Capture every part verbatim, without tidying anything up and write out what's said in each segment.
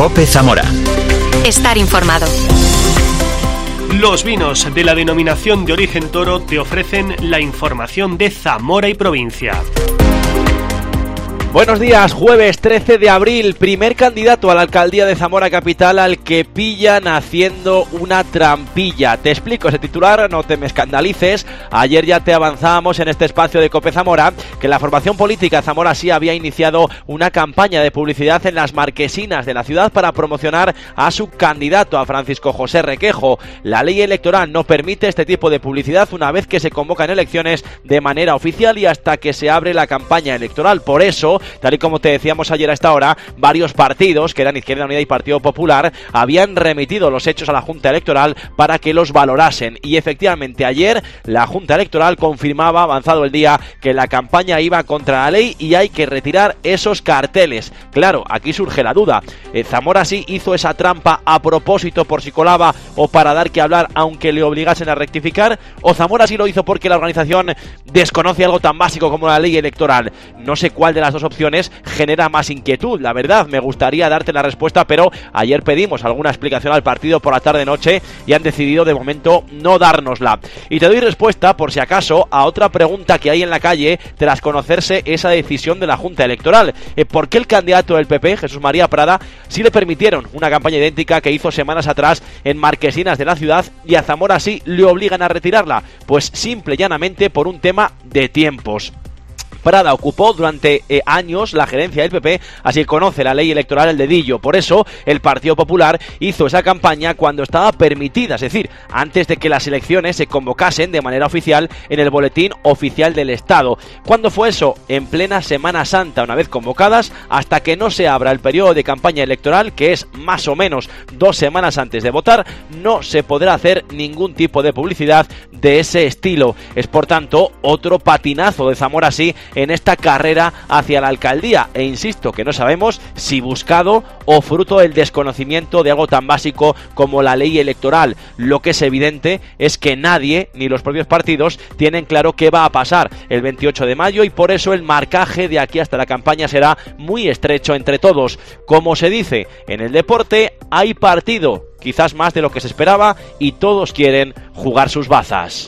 COPE Zamora. Estar informado. Los vinos de la denominación de origen Toro te ofrecen la información de Zamora y provincia. Buenos días, jueves trece de abril, primer candidato a la alcaldía de Zamora Capital al que pillan haciendo una trampilla. Te explico ese titular, no te me escandalices. Ayer ya te avanzábamos en este espacio de COPE Zamora que la formación política Zamora Sí había iniciado una campaña de publicidad en las marquesinas de la ciudad para promocionar a su candidato, a Francisco José Requejo. La ley electoral no permite este tipo de publicidad una vez que se convocan elecciones de manera oficial y hasta que se abre la campaña electoral. Por eso, tal y como te decíamos ayer a esta hora, varios partidos, que eran Izquierda Unida y Partido Popular, habían remitido los hechos a la Junta Electoral para que los valorasen. Y efectivamente ayer la Junta Electoral confirmaba, avanzado el día, que la campaña iba contra la ley y hay que retirar esos carteles. Claro, aquí surge la duda. Eh, ¿Zamora Sí hizo esa trampa a propósito por si colaba o para dar que hablar aunque le obligasen a rectificar? ¿O Zamora Sí lo hizo porque la organización desconoce algo tan básico como la ley electoral? No sé cuál de las dos opciones genera más inquietud. La verdad, me gustaría darte la respuesta, pero ayer pedimos alguna explicación al partido por la tarde-noche y han decidido de momento no dárnosla. Y te doy respuesta, por si acaso, a otra pregunta que hay en la calle tras conocerse esa decisión de la Junta Electoral. Eh, ¿Por qué el candidato del P P, Jesús María Prada, sí le permitieron una campaña idéntica que hizo semanas atrás en marquesinas de la ciudad y a Zamora Sí le obligan a retirarla? Pues simple y llanamente por un tema de tiempos. Prada ocupó durante eh, años la gerencia del P P, así que conoce la ley electoral al dedillo. Por eso el Partido Popular hizo esa campaña cuando estaba permitida, es decir, antes de que las elecciones se convocasen de manera oficial en el Boletín Oficial del Estado. ¿Cuándo fue eso? En plena Semana Santa, una vez convocadas, hasta que no se abra el periodo de campaña electoral, que es más o menos dos semanas antes de votar, no se podrá hacer ningún tipo de publicidad de ese estilo. Es por tanto otro patinazo de Zamora Sí en esta carrera hacia la alcaldía, e insisto que no sabemos si buscado o fruto del desconocimiento de algo tan básico como la ley electoral. Lo que es evidente es que nadie, ni los propios partidos, tienen claro qué va a pasar el veintiocho de mayo y por eso el marcaje de aquí hasta la campaña será muy estrecho entre todos. Como se dice en el deporte, hay partido, quizás más de lo que se esperaba, y todos quieren jugar sus bazas.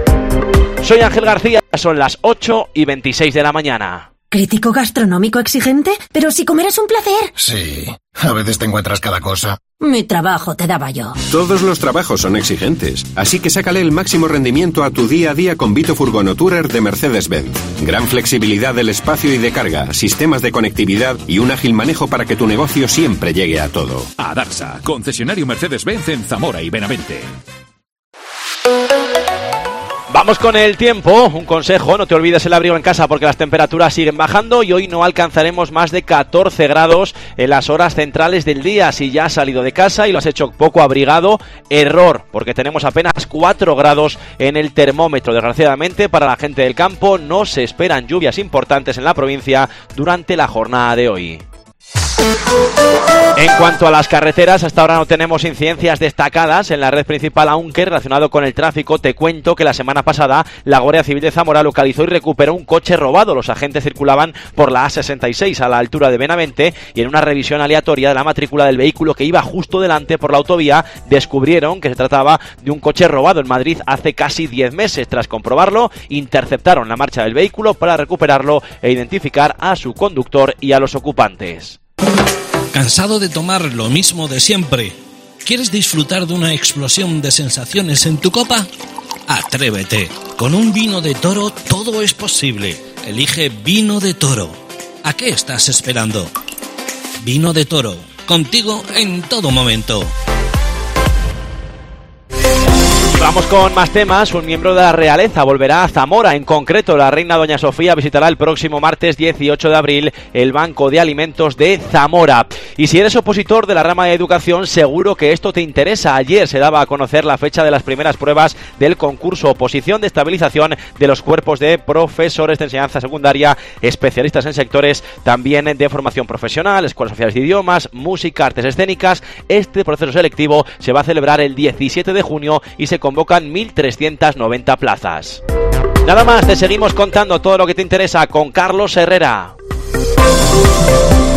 Soy Ángel García, son las ocho y veintiséis de la mañana. ¿Crítico gastronómico exigente? Pero si comer es un placer. Sí, a veces te encuentras cada cosa. Mi trabajo te daba yo. Todos los trabajos son exigentes, así que sácale el máximo rendimiento a tu día a día con Vito Furgono Tourer de Mercedes-Benz. Gran flexibilidad del espacio y de carga, sistemas de conectividad y un ágil manejo para que tu negocio siempre llegue a todo. Adarsa, concesionario Mercedes-Benz en Zamora y Benavente. Vamos con el tiempo, un consejo, no te olvides el abrigo en casa porque las temperaturas siguen bajando y hoy no alcanzaremos más de catorce grados en las horas centrales del día. Si ya has salido de casa y lo has hecho poco abrigado, error, porque tenemos apenas cuatro grados en el termómetro. Desgraciadamente para la gente del campo no se esperan lluvias importantes en la provincia durante la jornada de hoy. En cuanto a las carreteras, hasta ahora no tenemos incidencias destacadas en la red principal, aunque relacionado con el tráfico te cuento que la semana pasada la Guardia Civil de Zamora localizó y recuperó un coche robado. Los agentes circulaban por la A sesenta y seis a la altura de Benavente y en una revisión aleatoria de la matrícula del vehículo que iba justo delante por la autovía descubrieron que se trataba de un coche robado en Madrid hace casi diez meses. Tras comprobarlo, interceptaron la marcha del vehículo para recuperarlo e identificar a su conductor y a los ocupantes. ¿Cansado de tomar lo mismo de siempre? ¿Quieres disfrutar de una explosión de sensaciones en tu copa? Atrévete. Con un vino de Toro todo es posible. Elige Vino de Toro. ¿A qué estás esperando? Vino de Toro. Contigo en todo momento. Vamos con más temas. Un miembro de la realeza volverá a Zamora. En concreto, la reina doña Sofía visitará el próximo martes dieciocho de abril el Banco de Alimentos de Zamora. Y si eres opositor de la rama de educación, seguro que esto te interesa. Ayer se daba a conocer la fecha de las primeras pruebas del concurso Oposición de Estabilización de los cuerpos de profesores de enseñanza secundaria, especialistas en sectores también de formación profesional, escuelas oficiales de idiomas, música, artes escénicas. Este proceso selectivo se va a celebrar el diecisiete de junio y se convocan mil trescientas noventa plazas. Nada más, te seguimos contando todo lo que te interesa con Carlos Herrera.